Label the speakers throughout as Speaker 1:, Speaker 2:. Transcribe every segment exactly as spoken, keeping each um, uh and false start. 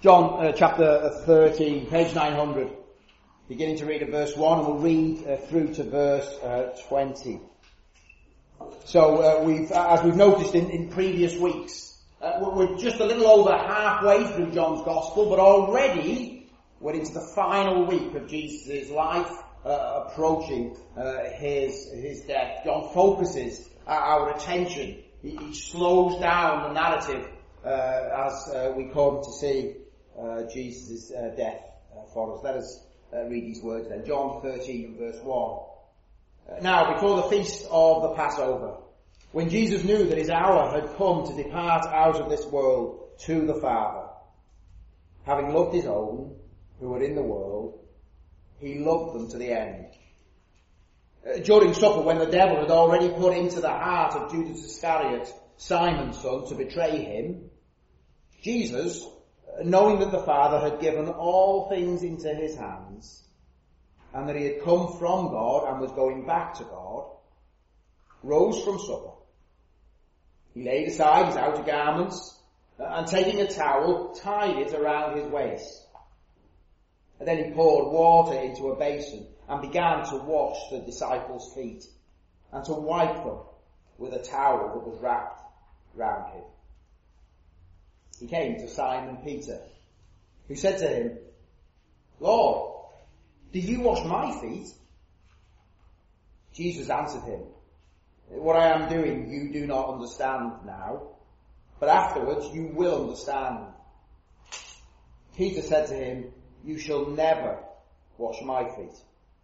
Speaker 1: John uh, chapter thirteen, page nine hundred, beginning to read at verse one, and we'll read uh, through to verse uh, twenty. So uh, we've, as we've noticed in, in previous weeks, uh, we're just a little over halfway through John's Gospel, but already we're into the final week of Jesus' life, uh, approaching uh, his his death. John focuses our attention. He, he slows down the narrative uh, as uh, we come to see Uh, Jesus' uh, death uh, for us. Let us uh, read these words then. John thirteen verse one. Uh, now, before the feast of the Passover, when Jesus knew that his hour had come to depart out of this world to the Father, having loved his own who were in the world, he loved them to the end. Uh, during supper, when the devil had already put into the heart of Judas Iscariot, Simon's son, to betray him, Jesus, knowing that the Father had given all things into his hands, and that he had come from God and was going back to God, rose from supper. He laid aside his outer garments, and taking a towel, tied it around his waist. And then he poured water into a basin, and began to wash the disciples' feet, and to wipe them with a towel that was wrapped round him. He came to Simon Peter, who said to him, Lord, do you wash my feet? Jesus answered him, what I am doing you do not understand now, but afterwards you will understand. Peter said to him, you shall never wash my feet.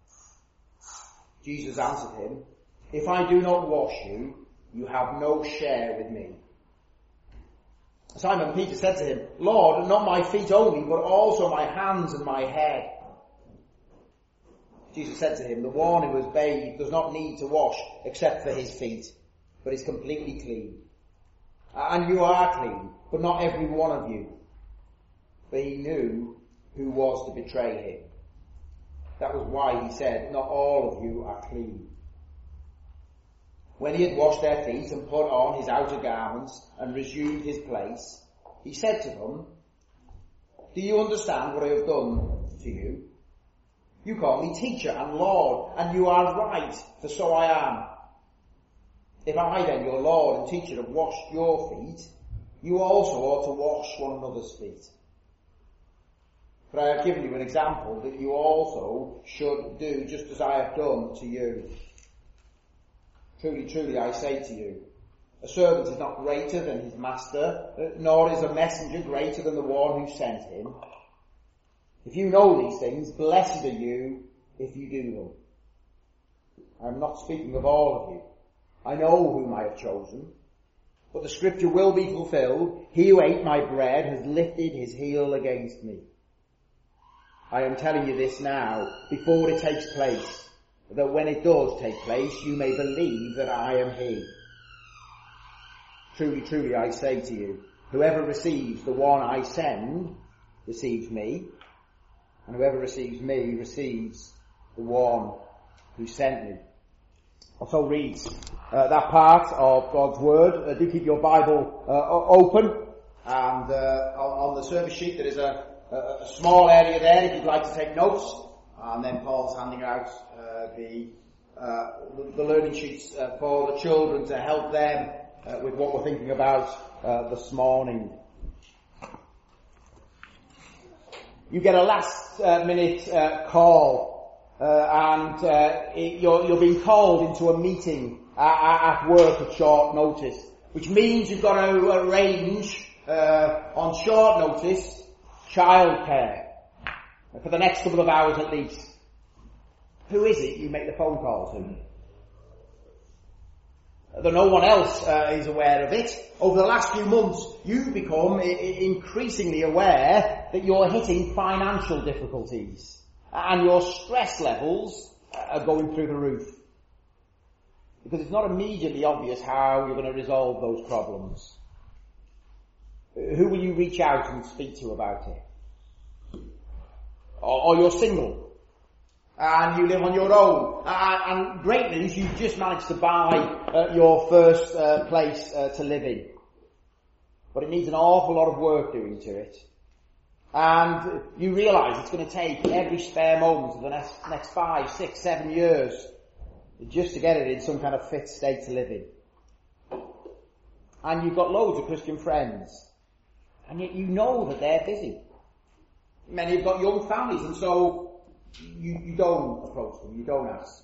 Speaker 1: Jesus answered him, if I do not wash you, you have no share with me. Simon Peter said to him, Lord, not my feet only, but also my hands and my head. Jesus said to him, the one who is bathed does not need to wash except for his feet, but is completely clean. And you are clean, but not every one of you. For he knew who was to betray him. That was why he said, not all of you are clean. When he had washed their feet and put on his outer garments and resumed his place, he said to them, do you understand what I have done to you? You call me teacher and Lord, and you are right, for so I am. If I then, your Lord and teacher, have washed your feet, you also ought to wash one another's feet. For I have given you an example that you also should do just as I have done to you. Truly, truly, I say to you, a servant is not greater than his master, nor is a messenger greater than the one who sent him. If you know these things, blessed are you if you do them. I am not speaking of all of you. I know whom I have chosen, but the scripture will be fulfilled. He who ate my bread has lifted his heel against me. I am telling you this now, before it takes place, that when it does take place, you may believe that I am he. Truly, truly, I say to you, whoever receives the one I send receives me, and whoever receives me receives the one who sent me. Also reads uh, that part of God's Word. Uh, do keep your Bible uh, open, and uh, on, on the service sheet there is a, a, a small area there if you'd like to take notes. And then Paul's handing out uh, the, uh, the the learning sheets uh, for the children to help them uh, with what we're thinking about uh, this morning. You get a last uh, minute uh, call, uh, and uh, it, you're, you're being called into a meeting at, at work at short notice, which means you've got to arrange uh, on short notice childcare. For the next couple of hours at least. Who is it you make the phone call to? Though no one else uh, is aware of it, over the last few months you've become I- increasingly aware that you're hitting financial difficulties and your stress levels are going through the roof. Because it's not immediately obvious how you're going to resolve those problems. Who will you reach out and speak to about it? Or, or you're single, and you live on your own, and, and great news, you've just managed to buy uh, your first uh, place uh, to live in. But it needs an awful lot of work doing to it. And you realise it's going to take every spare moment of the next, next five, six, seven years just to get it in some kind of fit state to live in. And you've got loads of Christian friends, and yet you know that they're busy. Many have got young families, and so you, you don't approach them, you don't ask.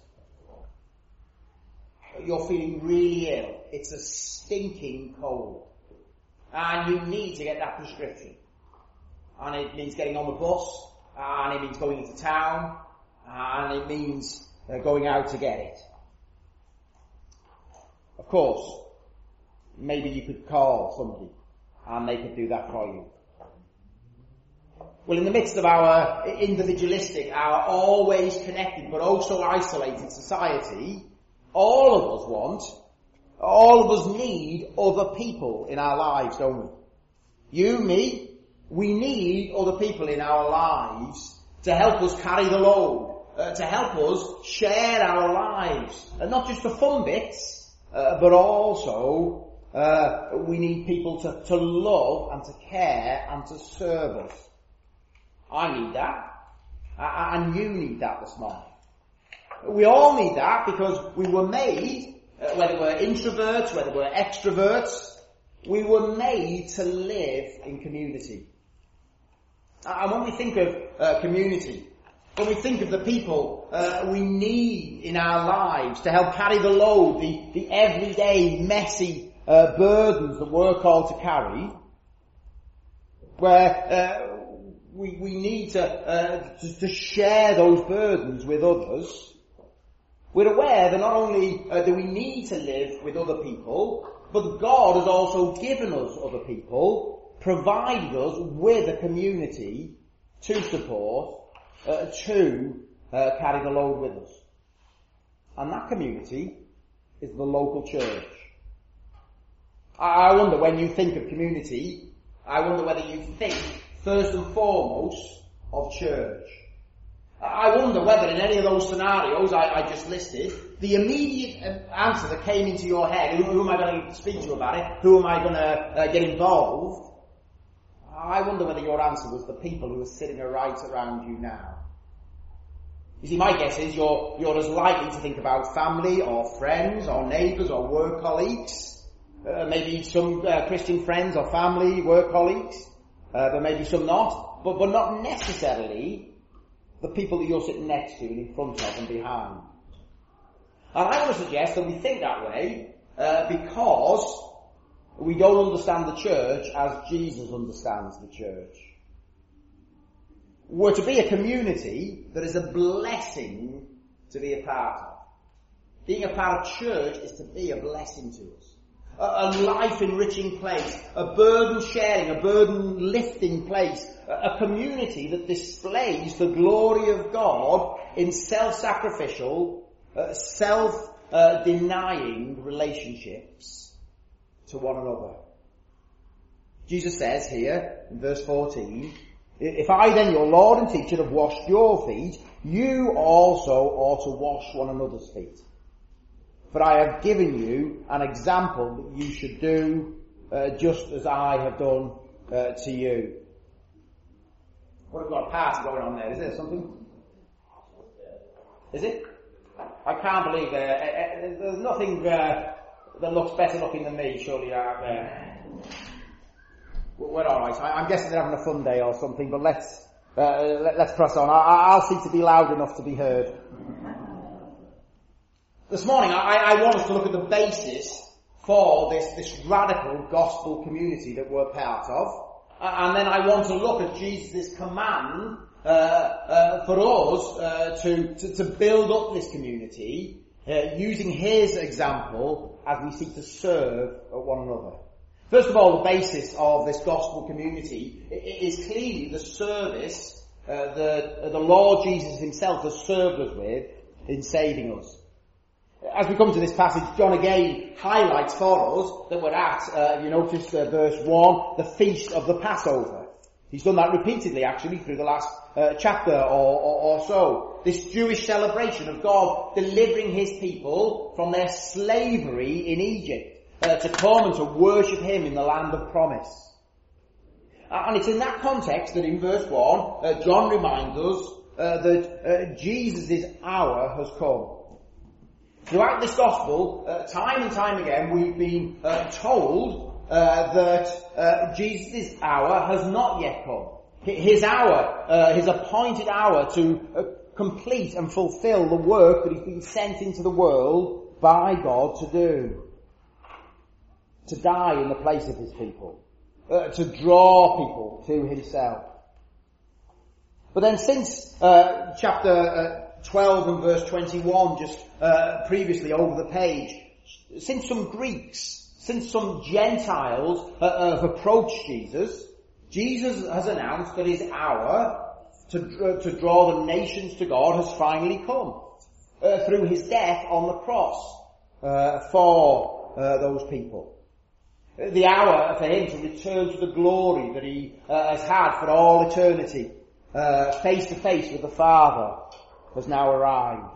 Speaker 1: You're feeling really ill. It's a stinking cold. And you need to get that prescription. And it means getting on the bus, and it means going into town, and it means uh, going out to get it. Of course, maybe you could call somebody, and they could do that for you. Well, in the midst of our individualistic, our always connected but also isolated society, all of us want, all of us need other people in our lives, don't we? You, me, we need other people in our lives to help us carry the load, uh, to help us share our lives. And not just the fun bits, uh, but also uh, we need people to, to love and to care and to serve us. I need that, and you need that this morning. We all need that because we were made, uh, whether we're introverts, whether we're extroverts, we were made to live in community. And when we think of uh, community, when we think of the people uh, we need in our lives to help carry the load, the, the everyday messy uh, burdens that we're called to carry, where uh, we, we need to, uh, to, to share those burdens with others, we're aware that not only uh, do we need to live with other people, but God has also given us other people, provided us with a community to support, uh, to uh, carry the load with us. And that community is the local church. I wonder, when you think of community, I wonder whether you think first and foremost of church. I wonder whether in any of those scenarios I, I just listed, the immediate answer that came into your head, who, who am I going to speak to about it? Who am I going to uh, get involved? I wonder whether your answer was the people who are sitting right around you now. You see, my guess is you're, you're as likely to think about family or friends or neighbours or work colleagues, uh, maybe some uh, Christian friends or family, work colleagues, uh, but maybe some not, but, but not necessarily the people that you're sitting next to and in front of and behind. And I want to suggest that we think that way uh, because we don't understand the church as Jesus understands the church. We're to be a community that is a blessing to be a part of. Being a part of church is to be a blessing to us. A, a life-enriching place, a burden-sharing, a burden-lifting place, a, a community that displays the glory of God in self-sacrificial, uh, self-denying uh, relationships to one another. Jesus says here in verse fourteen, if I then, your Lord and teacher, have washed your feet, you also ought to wash one another's feet. For I have given you an example that you should do uh, just as I have done uh, to you. What have we got a party going on there? Is there something? Is it? I can't believe uh, uh, there's nothing uh, that looks better looking than me, surely, out there. We're alright. I'm guessing they're having a fun day or something, but let's uh, let, let's press on. I, I'll seek to be loud enough to be heard. This morning, I, I want us to look at the basis for this, this radical gospel community that we're part of. And then I want to look at Jesus' command uh, uh, for us uh, to, to, to build up this community uh, using his example as we seek to serve one another. First of all, the basis of this gospel community is clearly the service uh, that the Lord Jesus himself has served us with in saving us. As we come to this passage, John again highlights for us that we're at, uh, you notice uh, verse one, the feast of the Passover. He's done that repeatedly actually through the last uh, chapter or, or, or so. This Jewish celebration of God delivering his people from their slavery in Egypt uh, to come and to worship him in the land of promise. And it's in that context that in verse one, uh, John reminds us uh, that uh, Jesus' hour has come. Throughout this gospel, uh, time and time again, we've been uh, told uh, that uh, Jesus' hour has not yet come. His hour, uh, his appointed hour to uh, complete and fulfill the work that he's been sent into the world by God to do. To die in the place of his people. Uh, to draw people to himself. But then since uh, chapter uh, twelve and verse twenty-one, just uh, previously over the page, since some Greeks, since some Gentiles uh, have approached Jesus, Jesus has announced that his hour to, uh, to draw the nations to God has finally come uh, through his death on the cross uh, for uh, those people. The hour for him to return to the glory that he uh, has had for all eternity, uh, face to face with the Father, has now arrived.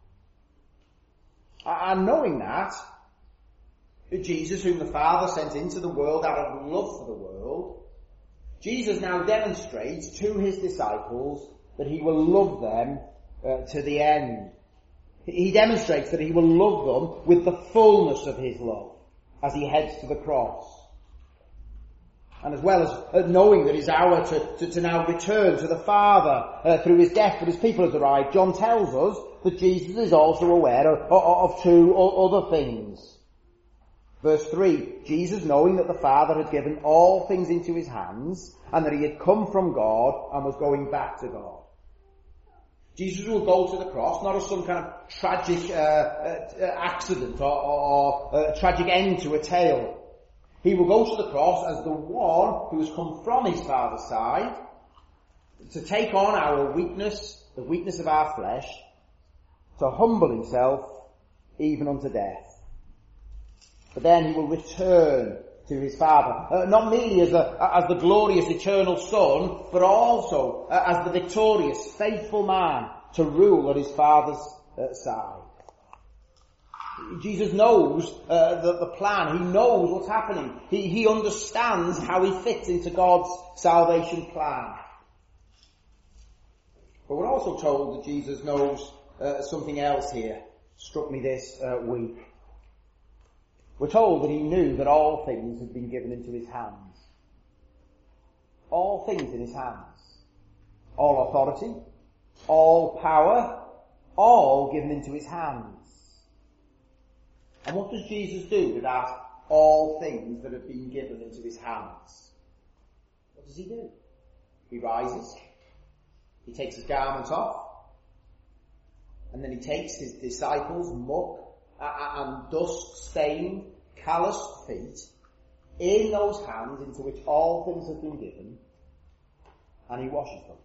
Speaker 1: And knowing that, Jesus, whom the Father sent into the world out of love for the world, Jesus now demonstrates to his disciples that he will love them uh, to the end. He demonstrates that he will love them with the fullness of his love as he heads to the cross. And as well as uh, knowing that his hour to, to, to now return to the Father uh, through his death for his people has arrived, John tells us that Jesus is also aware of, of, of two other things. Verse three, Jesus, knowing that the Father had given all things into his hands, and that he had come from God and was going back to God. Jesus will go to the cross, not as some kind of tragic uh, uh, accident or, or, or uh, tragic end to a tale. He will go to the cross as the one who has come from his Father's side to take on our weakness, the weakness of our flesh, to humble himself even unto death. But then he will return to his Father, uh, not merely as, a, as the glorious eternal Son, but also uh, as the victorious, faithful man to rule at his Father's uh, side. Jesus knows uh, the, the plan. He knows what's happening. He, he understands how he fits into God's salvation plan. But we're also told that Jesus knows uh, something else here. Struck me this uh, week. We're told that he knew that all things had been given into his hands. All things in his hands. All authority, all power, all given into his hands. And what does Jesus do with that all things that have been given into his hands? What does he do? He rises, he takes his garment off, and then he takes his disciples' muck and dust-stained, calloused feet in those hands into which all things have been given, and he washes them.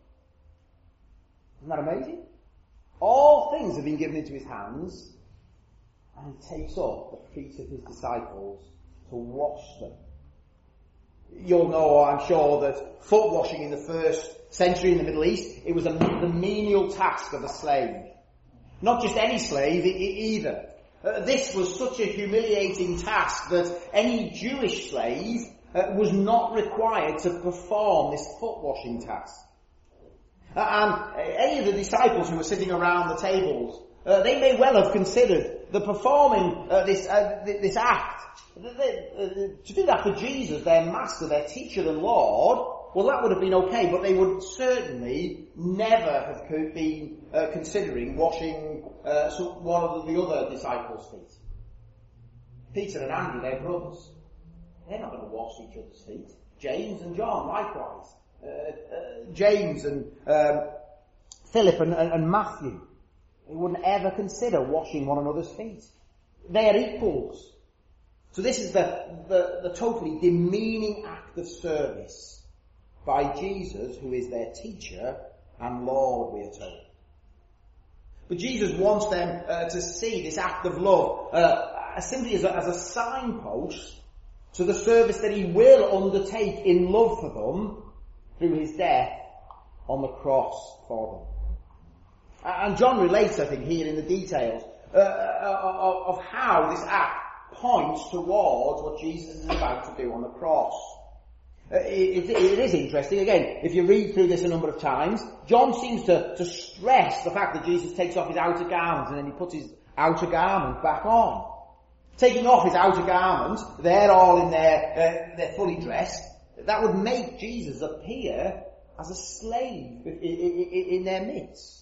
Speaker 1: Isn't that amazing? All things have been given into his hands, and he takes up the feet of his disciples to wash them. You'll know, I'm sure, that foot washing in the first century in the Middle East, it was a, the menial task of a slave. Not just any slave either. Uh, this was such a humiliating task that any Jewish slave uh, was not required to perform this foot washing task. Uh, and any of the disciples who were sitting around the tables, uh, they may well have considered that performing uh, this uh, this act, they, uh, to do that for Jesus, their master, their teacher and Lord, well, that would have been okay, but they would certainly never have been uh, considering washing uh, some, one of the other disciples' feet. Peter and Andrew, they're brothers. They're not going to wash each other's feet. James and John, likewise. Uh, uh, James and um, Philip and, and, and Matthew, they wouldn't ever consider washing one another's feet. They are equals. So this is the, the, the totally demeaning act of service by Jesus, who is their teacher and Lord, we are told. But Jesus wants them uh, to see this act of love uh, simply as a, as a signpost to the service that he will undertake in love for them through his death on the cross for them. And John relates, I think, here in the details uh, of, of how this act points towards what Jesus is about to do on the cross. Uh, it, it, it is interesting. Again, if you read through this a number of times, John seems to, to stress the fact that Jesus takes off his outer garment and then he puts his outer garment back on. Taking off his outer garment, they're all in their, uh, they're fully dressed. That would make Jesus appear as a slave in, in, in their midst.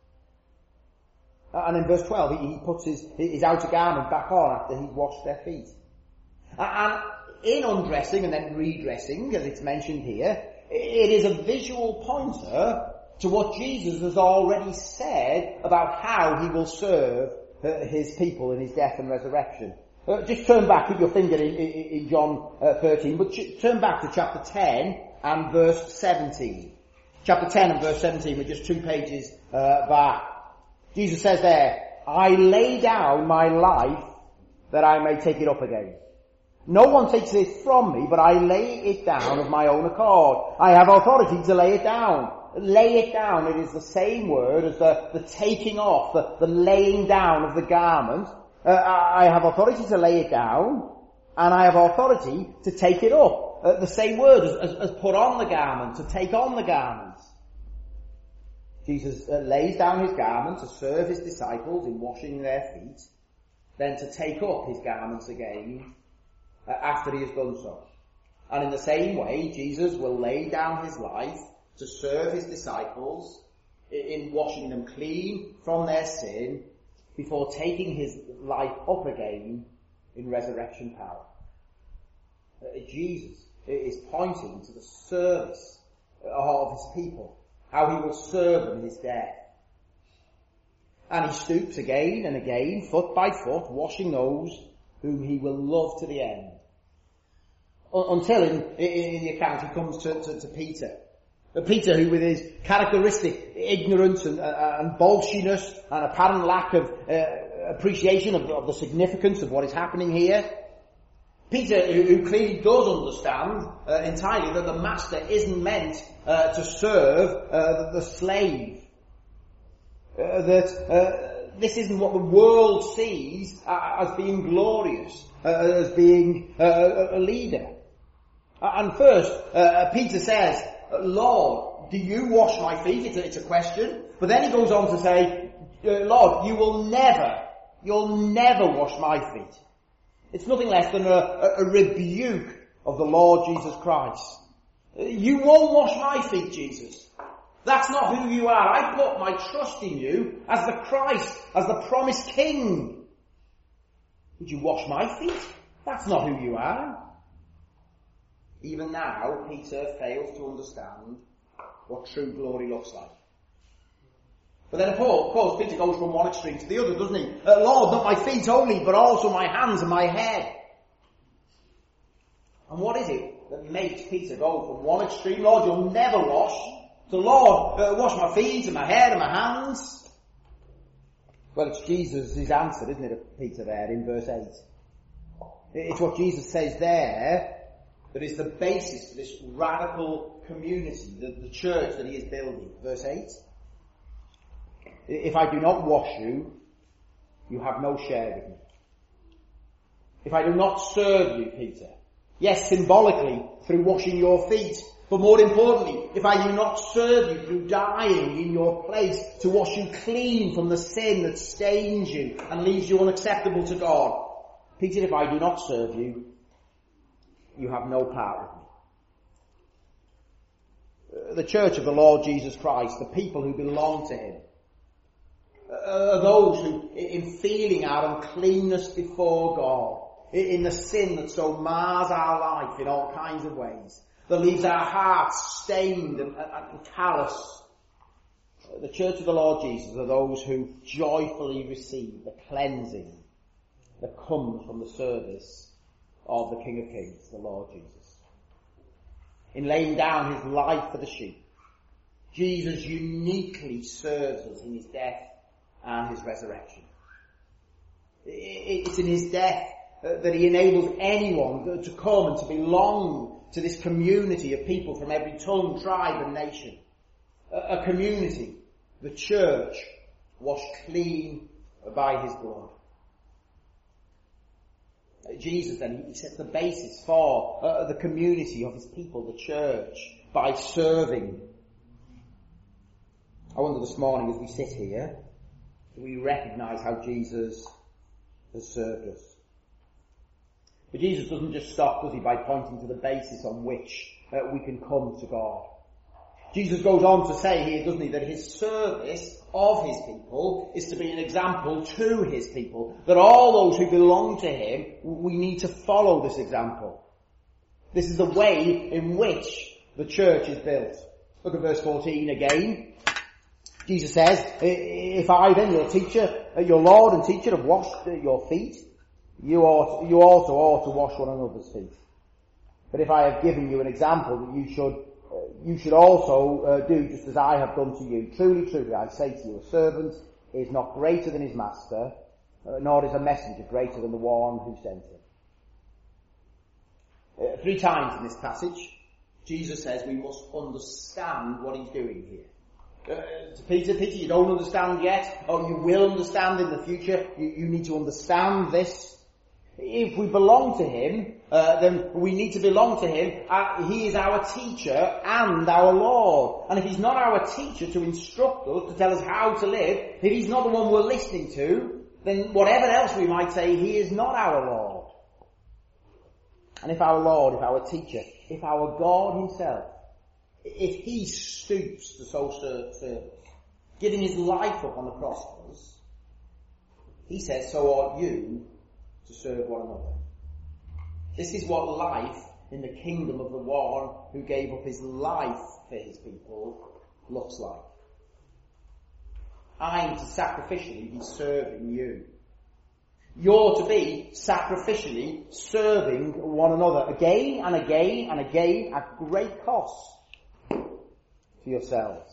Speaker 1: And in verse twelve, he, he puts his, his outer garment back on after he's washed their feet. And in undressing and then redressing, as it's mentioned here, it is a visual pointer to what Jesus has already said about how he will serve his people in his death and resurrection. Uh, just turn back, keep your finger in, in, in John uh, thirteen, but ch- turn back to chapter ten and verse seventeen. Chapter ten and verse seventeen, we're just two pages uh, back. Jesus says there, I lay down my life that I may take it up again. No one takes it from me, but I lay it down of my own accord. I have authority to lay it down. Lay it down, it is the same word as the, the taking off, the, the laying down of the garment. Uh, I have authority to lay it down, and I have authority to take it up. Uh, the same word as, as, as put on the garment, to take on the garment. Jesus uh, lays down his garment to serve his disciples in washing their feet, then to take up his garments again uh, after he has done so. And in the same way, Jesus will lay down his life to serve his disciples in washing them clean from their sin before taking his life up again in resurrection power. Uh, Jesus is pointing to the service of his people, how he will serve them in his death. And he stoops again and again, foot by foot, washing those whom he will love to the end. Until in, in the account he comes to, to, to Peter. Peter, who with his characteristic ignorance and, uh, and bolshiness and apparent lack of uh, appreciation of, of the significance of what is happening here, Peter, who, who clearly does understand uh, entirely that the master isn't meant uh, to serve uh, the, the slave, uh, that uh, this isn't what the world sees uh, as being glorious, uh, as being uh, a leader. And first, uh, Peter says, Lord, do you wash my feet? It's a, it's a question. But then he goes on to say, Lord, you will never, you'll never wash my feet. It's nothing less than a, a, a rebuke of the Lord Jesus Christ. You won't wash my feet, Jesus. That's not who you are. I put my trust in you as the Christ, as the promised King. Would you wash my feet? That's not who you are. Even now, Peter fails to understand what true glory looks like. But then, of course, Peter goes from one extreme to the other, doesn't he? Uh, Lord, not my feet only, but also my hands and my head. And what is it that makes Peter go from one extreme, Lord, you'll never wash, to Lord, uh, wash my feet and my head and my hands? Well, it's Jesus' answer, isn't it, Peter, there in verse eight. It's what Jesus says there that is the basis for this radical community, the, the church that he is building. Verse eight. If I do not wash you, you have no share with me. If I do not serve you, Peter, yes, symbolically, through washing your feet, but more importantly, if I do not serve you through dying in your place to wash you clean from the sin that stains you and leaves you unacceptable to God, Peter, if I do not serve you, you have no part with me. The church of the Lord Jesus Christ, the people who belong to him, are those who, in feeling our uncleanness before God, in the sin that so mars our life in all kinds of ways, that leaves our hearts stained and, and, and callous, the church of the Lord Jesus are those who joyfully receive the cleansing that comes from the service of the King of Kings, the Lord Jesus. In laying down his life for the sheep, Jesus uniquely serves us in his death and his resurrection. It's in his death that he enables anyone to come and to belong to this community of people from every tongue, tribe and nation. A community, the church, washed clean by his blood. Jesus then, he sets the basis for uh, the community of his people, the church, by serving. I wonder this morning as we sit here, do we recognise how Jesus has served us? But Jesus doesn't just stop, does he, by pointing to the basis on which uh, we can come to God. Jesus goes on to say here, doesn't he, that his service of his people is to be an example to his people. That all those who belong to him, we need to follow this example. This is the way in which the church is built. Look at verse fourteen again. Jesus says, if I then, your teacher, your Lord and teacher, have washed your feet, you ought, you also ought to wash one another's feet. But if I have given you an example that you should, uh, you should also uh, do just as I have done to you. Truly, truly, I say to you, a servant is not greater than his master, uh, nor is a messenger greater than the one who sent him. Uh, three times in this passage, Jesus says we must understand what he's doing here. Uh, to Peter, Peter, you don't understand yet. Oh, you will understand in the future. You, you need to understand this. If we belong to him, uh, then we need to belong to him. Uh, he is our teacher and our Lord. And if he's not our teacher to instruct us, to tell us how to live, if he's not the one we're listening to, then whatever else we might say, he is not our Lord. And if our Lord, if our teacher, if our God himself, if he stoops to so serve, giving his life up on the cross for us, he says, so ought you to serve one another. This is what life in the kingdom of the one who gave up his life for his people looks like. I'm to sacrificially be serving you. You're to be sacrificially serving one another again and again and again at great cost to yourselves.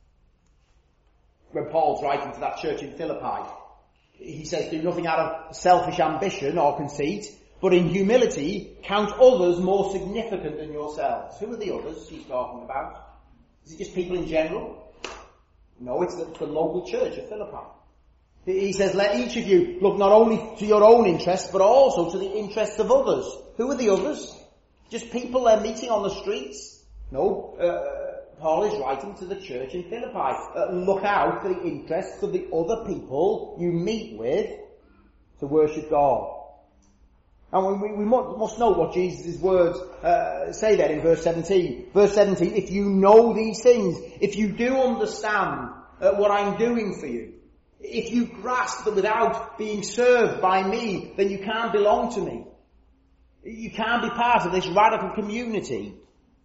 Speaker 1: When Paul's writing to that church in Philippi, he says, do nothing out of selfish ambition or conceit, but in humility count others more significant than yourselves. Who are the others he's talking about? Is it just people in general? No, it's the, the local church of Philippi. He says, let each of you look not only to your own interests, but also to the interests of others. Who are the others? Just people they're meeting on the streets? No, uh, Paul is writing to the church in Philippi. Uh, look out for the interests of the other people you meet with to worship God. And we, we must note what Jesus' words uh, say there in verse seventeen. Verse seventeen, if you know these things, if you do understand uh, what I'm doing for you, if you grasp that without being served by me, then you can't belong to me. You can't be part of this radical community.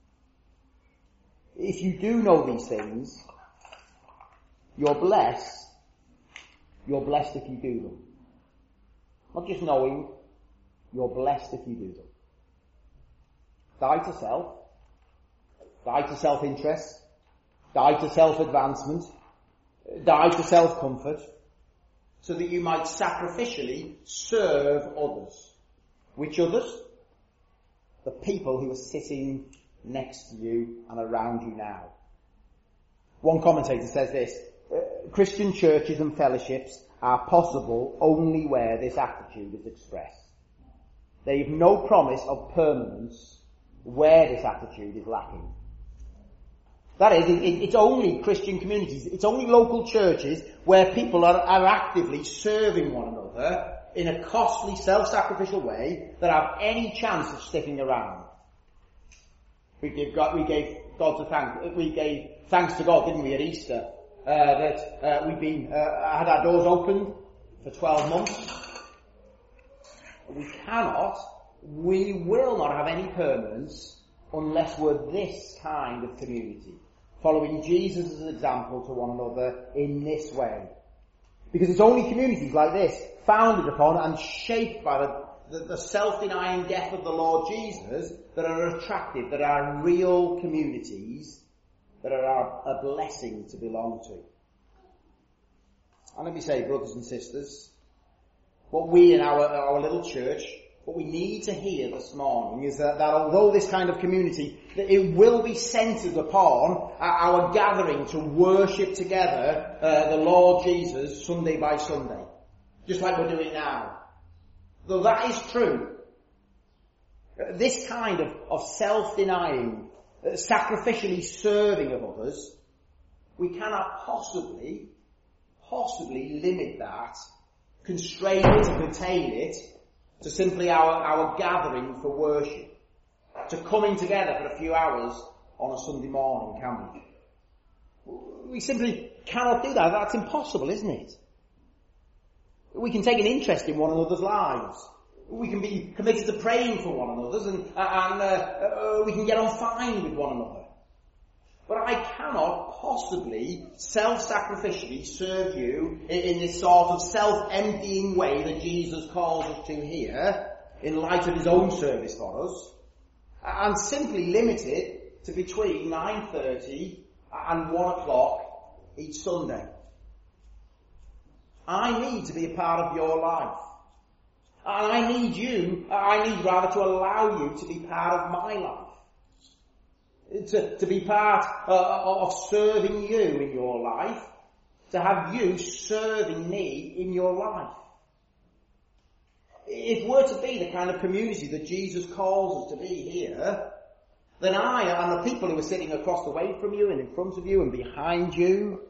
Speaker 1: If you do know these things, you're blessed. You're blessed if you do them. Not just knowing, you're blessed if you do them. Die to self. Die to self-interest. Die to self-advancement. Die to self-comfort. So that you might sacrificially serve others. Which others? The people who are sitting next to you and around you now. One commentator says this, Christian churches and fellowships are possible only where this attitude is expressed. They have no promise of permanence where this attitude is lacking. That is, it, it's only Christian communities, it's only local churches where people are, are actively serving one another in a costly, self-sacrificial way that have any chance of sticking around. We gave God, we gave God to thank, we gave thanks to God, didn't we, at Easter, uh, that uh, we've been uh, had our doors opened for twelve months. We cannot, we will not have any permanence unless we're this kind of community, following Jesus' example to one another in this way. Because it's only communities like this, founded upon and shaped by the The, the self-denying death of the Lord Jesus, that are attractive, that are real communities, that are a blessing to belong to. And let me say, brothers and sisters, what we in our, our little church, what we need to hear this morning is that, that although this kind of community, that it will be centred upon our gathering to worship together uh, the Lord Jesus Sunday by Sunday, just like we're doing now. Though that is true, Uh, this kind of, of self-denying, uh, sacrificially serving of others, we cannot possibly, possibly limit that, constrain it and contain it to simply our, our gathering for worship, to coming together for a few hours on a Sunday morning, can we? We simply cannot do that. That's impossible, isn't it? We can take an interest in one another's lives. We can be committed to praying for one another, and, and uh, uh, we can get on fine with one another. But I cannot possibly self-sacrificially serve you in, in this sort of self-emptying way that Jesus calls us to here, in light of his own service for us, and simply limit it to between nine thirty and one o'clock each Sunday. I need to be a part of your life. And I need you, I need rather to allow you to be part of my life. To, to be part uh, of serving you in your life. To have you serving me in your life. If we're to be the kind of community that Jesus calls us to be here, then I and the people who are sitting across the way from you and in front of you and behind you,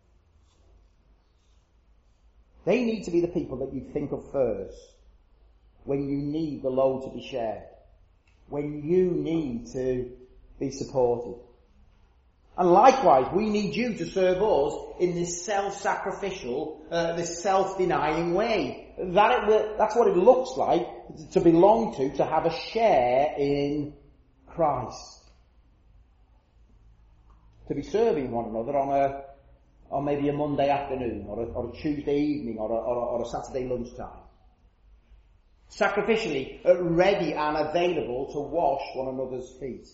Speaker 1: they need to be the people that you think of first when you need the load to be shared, when you need to be supported. And likewise, we need you to serve us in this self-sacrificial, uh, this self-denying way. That it, that's what it looks like to belong to, to have a share in Christ. To be serving one another on a, on maybe a Monday afternoon, or a, or a Tuesday evening, or a, or a, or a Saturday lunchtime. Sacrificially ready and available to wash one another's feet.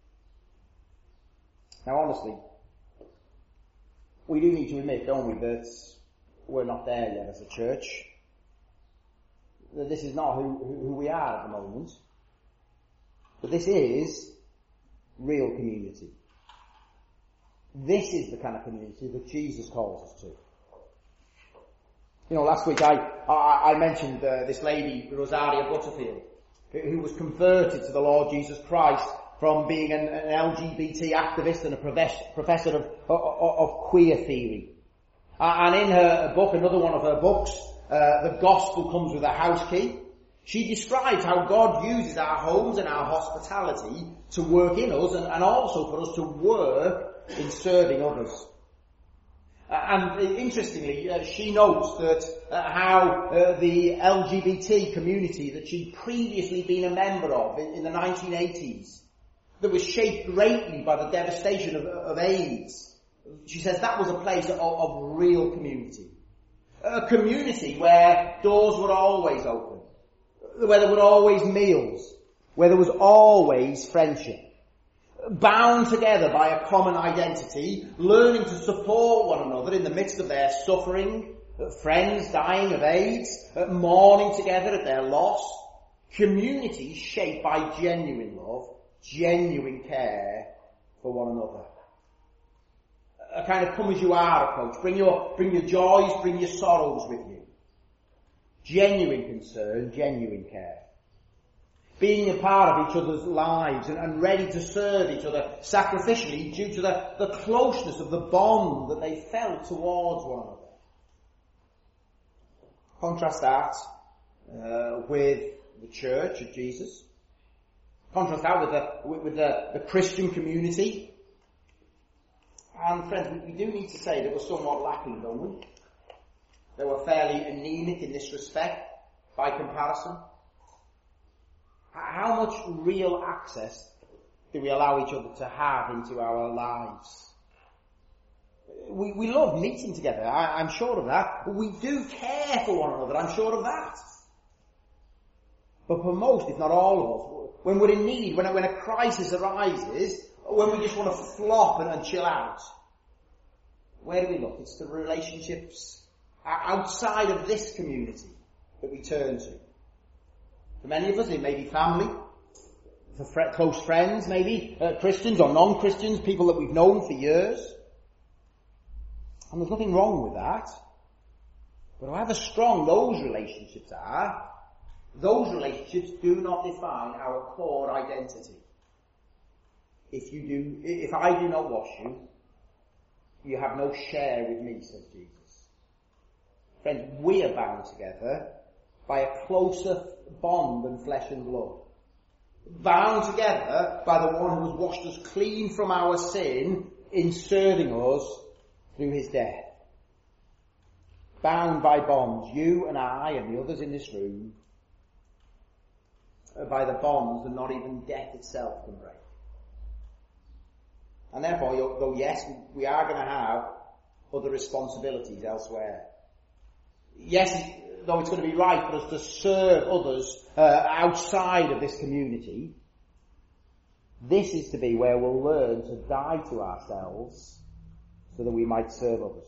Speaker 1: Now honestly, we do need to admit, don't we, that we're not there yet as a church. That this is not who, who we are at the moment. But this is real community. This is the kind of community that Jesus calls us to. You know, last week I, I, I mentioned uh, this lady, Rosaria Butterfield, who, who was converted to the Lord Jesus Christ from being an, an L G B T activist and a professor, professor of, of, of queer theory. Uh, and in her book, another one of her books, uh, The Gospel Comes with a House Key, she describes how God uses our homes and our hospitality to work in us and, and also for us to work in serving others. Uh, and uh, interestingly, uh, she notes that uh, how uh, the L G B T community that she'd previously been a member of in, in the nineteen eighties, that was shaped greatly by the devastation of, of AIDS, she says that was a place of, of real community. A community where doors were always open, where there were always meals, where there was always friendship. Bound together by a common identity, learning to support one another in the midst of their suffering, friends dying of AIDS, mourning together at their loss. Communities shaped by genuine love, genuine care for one another. A kind of come as you are approach. Bring your, bring your joys, bring your sorrows with you. Genuine concern, genuine care. Being a part of each other's lives and, and ready to serve each other sacrificially due to the, the closeness of the bond that they felt towards one another. Contrast that uh, with the church of Jesus. Contrast that with the, with, with the, the Christian community. And friends, we, we do need to say that we're somewhat lacking, don't we? They were fairly anemic in this respect by comparison. How much real access do we allow each other to have into our lives? We, we love meeting together, I, I'm sure of that. But we do care for one another, I'm sure of that. But for most, if not all of us, when we're in need, when a, when a crisis arises, when we just want to flop and, and chill out, where do we look? It's the relationships outside of this community that we turn to. For many of us, it may be family, for fr- close friends, maybe, uh, Christians or non-Christians, people that we've known for years. And there's nothing wrong with that. But however strong those relationships are, Those relationships do not define our core identity. If you do, if I do not wash you, you have no share with me, says Jesus. Friends, we are bound together by a closer bond than flesh and blood. Bound together by the one who has washed us clean from our sin in serving us through his death. Bound by bonds, you and I and the others in this room, by the bonds that not even death itself can break. And therefore, though yes, we are going to have other responsibilities elsewhere. Yes, though it's going to be right for us to serve others uh, outside of this community, this is to be where we'll learn to die to ourselves so that we might serve others.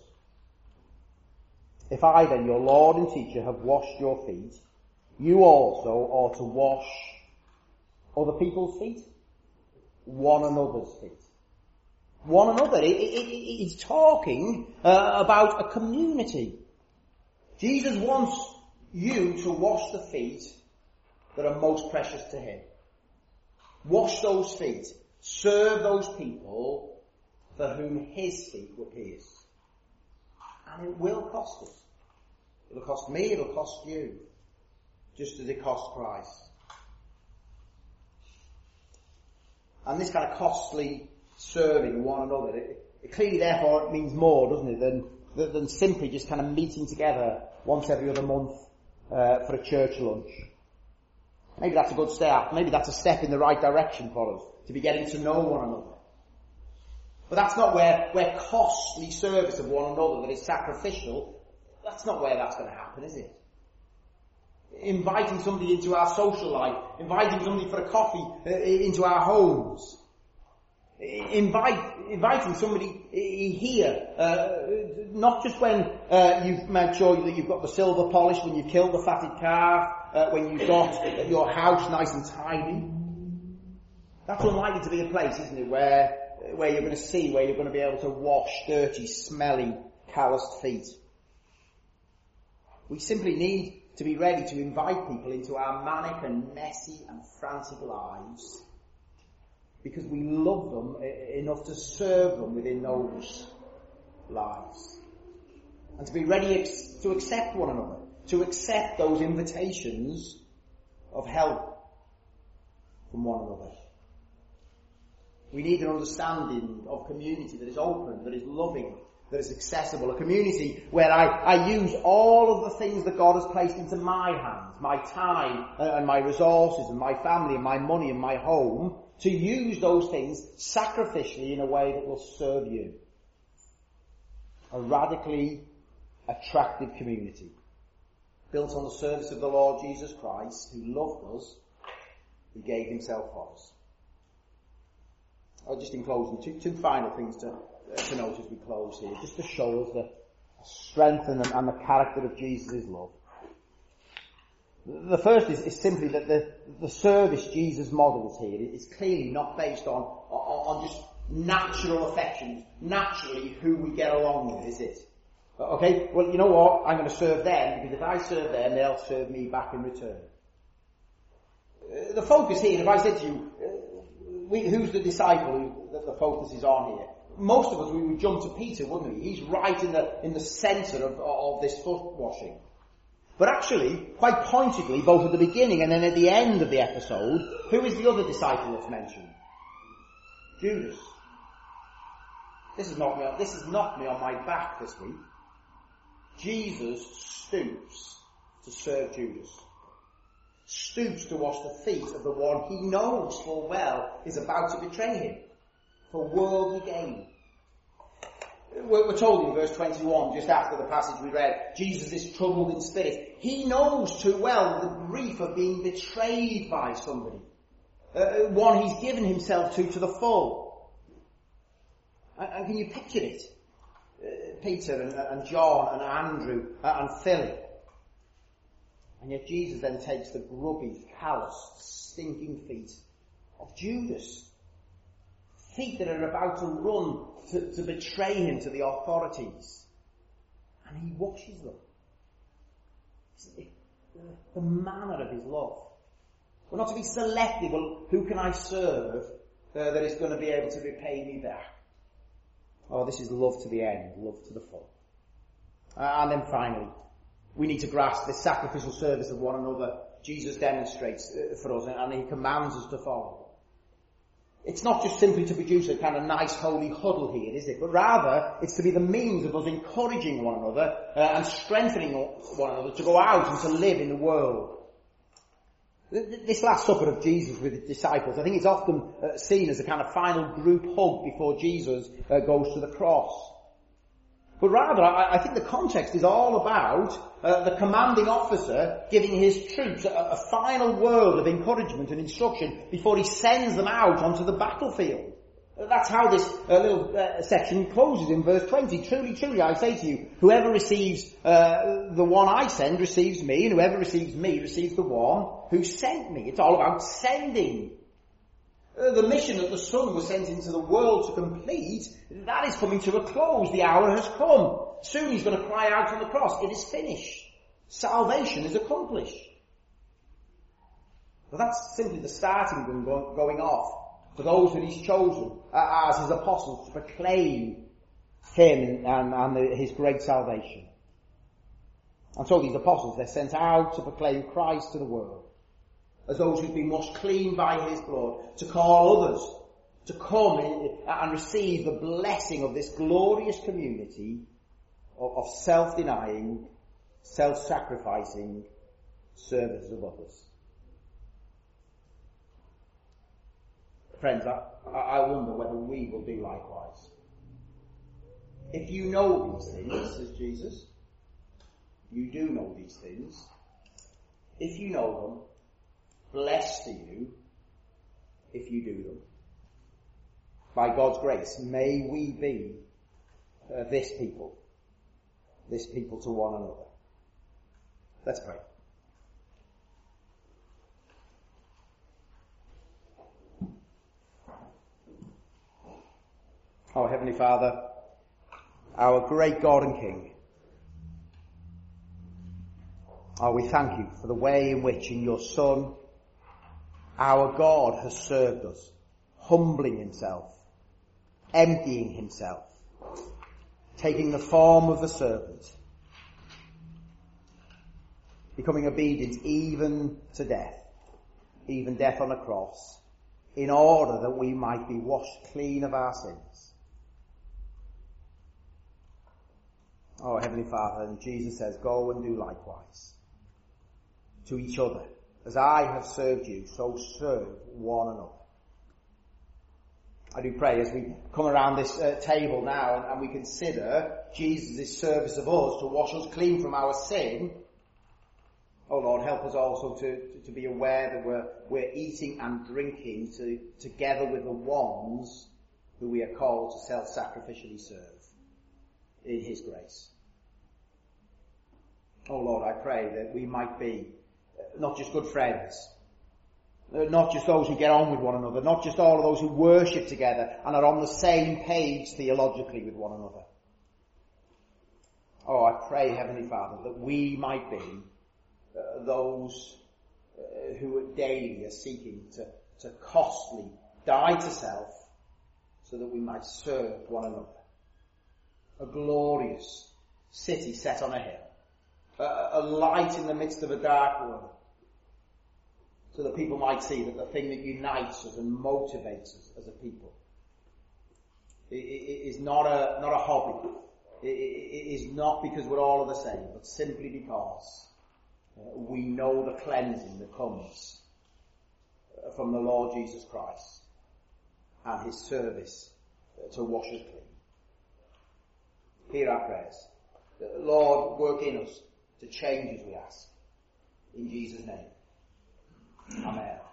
Speaker 1: If I then, your Lord and teacher, have washed your feet, you also ought to wash other people's feet, one another's feet. One another. It, it, it, it's talking uh, about a community. Jesus wants you to wash the feet that are most precious to him. Wash those feet. Serve those people for whom his feet were pierced. And it will cost us. It'll cost me, it'll cost you. Just as it cost Christ. And this kind of costly serving one another, it, it clearly therefore means more, doesn't it, than, than, than simply just kind of meeting together once every other month uh, for a church lunch. Maybe that's a good start. Maybe that's a step in the right direction for us, to be getting to know one another. But that's not where, where costly service of one another that is sacrificial, that's not where that's going to happen, is it? Inviting somebody into our social life, inviting somebody for a coffee uh, into our homes, invite, inviting somebody here, uh, not just when uh, you've made sure that you've got the silver polish, when you've killed the fatted calf, uh, when you've got your house nice and tidy. That's unlikely to be a place, isn't it, where where you're going to see, where you're going to be able to wash dirty, smelly, calloused feet. We simply need to be ready to invite people into our manic and messy and frantic lives because we love them enough to serve them within those lives. And to be ready to accept one another, to accept those invitations of help from one another. We need an understanding of community that is open, that is loving, that is accessible. A community where I, I use all of the things that God has placed into my hands, my time and my resources and my family and my money and my home, to use those things sacrificially in a way that will serve you. A radically attractive community built on the service of the Lord Jesus Christ, who loved us, who gave himself for us. I'll just in closing, two, two final things to, uh, to note as we close here, just to show us the strength and the, and the character of Jesus' love. The first is, is simply that the, the service Jesus models here is clearly not based on, on, on just natural affections, naturally who we get along with, is it? Okay, well, you know what, I'm going to serve them, because if I serve them, they'll serve me back in return. Uh, the focus here, if I said to you, uh, we, who's the disciple who, that the focus is on here? Most of us, we would jump to Peter, wouldn't we? He's right in the in the centre of, of this foot washing. But actually, quite pointedly, both at the beginning and then at the end of the episode, who is the other disciple that's mentioned? Judas. This has knocked me on, this has knocked me on my back this week. Jesus stoops to serve Judas. Stoops to wash the feet of the one he knows full well is about to betray him for worldly gain. We're told in verse twenty-one, just after the passage we read, Jesus is troubled in spirit. He knows too well the grief of being betrayed by somebody. Uh, one he's given himself to to the full. And, and can you picture it? Uh, Peter and, and John and Andrew and Philip. And yet Jesus then takes the grubby, calloused, stinking feet of Judas. Feet that are about to run to, to betray him to the authorities. And he washes them. the manner of his love. We're not to be selective. Well, who can I serve uh, that is going to be able to repay me back? Oh, this is love to the end, love to the full. Uh, and then finally, we need to grasp the sacrificial service of one another Jesus demonstrates uh, for us, and he commands us to follow. It's not just simply to produce a kind of nice holy huddle here, is it? But rather, it's to be the means of us encouraging one another uh, and strengthening one another to go out and to live in the world. This Last Supper of Jesus with his disciples, I think it's often uh, seen as a kind of final group hug before Jesus uh, goes to the cross. But rather, I, I think the context is all about uh, the commanding officer giving his troops a, a final word of encouragement and instruction before he sends them out onto the battlefield. That's how this uh, little uh, section closes in verse twenty. Truly, truly, I say to you, whoever receives uh, the one I send receives me, and whoever receives me receives the one who sent me. It's all about sending. Uh, the mission that the Son was sent into the world to complete, that is coming to a close. The hour has come. Soon he's going to cry out on the cross, it is finished. Salvation is accomplished. But that's simply the starting gun going off for those that he's chosen uh, as his apostles to proclaim him and, and the, his great salvation. And so these apostles, they're sent out to proclaim Christ to the world as those who've been washed clean by his blood, to call others to come in and receive the blessing of this glorious community of, of self-denying, self-sacrificing service of others. Friends, I, I wonder whether we will do likewise. If you know these things, says Jesus, you do know these things. If you know them, blessed are you if you do them. By God's grace, may we be uh, this people, this people to one another. Let's pray. Oh, Heavenly Father, our great God and King, oh, we thank you for the way in which in your Son, our God has served us, humbling himself, emptying himself, taking the form of the servant, becoming obedient even to death, even death on a cross, in order that we might be washed clean of our sins. Oh, Heavenly Father, and Jesus says, go and do likewise to each other. As I have served you, so serve one another. I do pray as we come around this uh, table now and, and we consider Jesus' service of us to wash us clean from our sin. Oh Lord, help us also to, to, to be aware that we're, we're eating and drinking to, together with the ones who we are called to self-sacrificially serve in his grace. Oh Lord, I pray that we might be not just good friends, not just those who get on with one another, not just all of those who worship together and are on the same page theologically with one another. Oh, I pray, Heavenly Father, that we might be uh, those uh, who daily are seeking to, to costly die to self so that we might serve one another. A glorious city set on a hill, a, a light in the midst of a dark world, so that people might see that the thing that unites us and motivates us as a people is not a not a hobby. It is not because we're all the same, but simply because we know the cleansing that comes from the Lord Jesus Christ and his service to wash us clean. Hear our prayers. Lord, work in us to change as we ask. In Jesus' name. Amen.